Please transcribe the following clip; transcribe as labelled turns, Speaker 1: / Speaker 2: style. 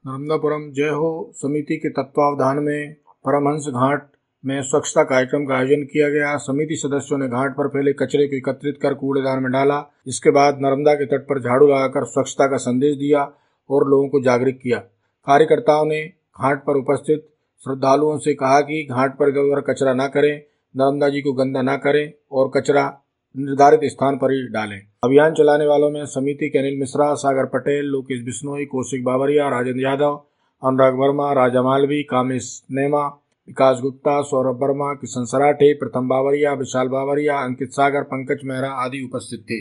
Speaker 1: नर्मदापुरम जय हो समिति के तत्वावधान में परमहंस घाट में स्वच्छता कार्यक्रम का आयोजन किया गया। समिति सदस्यों ने घाट पर फैले कचरे को एकत्रित कर कूड़ेदान में डाला। इसके बाद नर्मदा के तट पर झाड़ू लगाकर स्वच्छता का संदेश दिया और लोगों को जागरूक किया। कार्यकर्ताओं ने घाट पर उपस्थित श्रद्धालुओं से कहा कि घाट पर गवर कचरा न करें, नर्मदा जी को गंदा न करें और कचरा निर्धारित स्थान पर ही डालें। अभियान चलाने वालों में समिति के अनिल मिश्रा, सागर पटेल, लोकेश बिश्नोई, कौशिक बावरिया, राजेंद्र यादव, अनुराग वर्मा, राजा मालवी, कामेश नेमा, विकास गुप्ता, सौरभ वर्मा, किशन सराठे, प्रथम बावरिया, विशाल बावरिया, अंकित सागर, पंकज मेहरा आदि उपस्थित थे।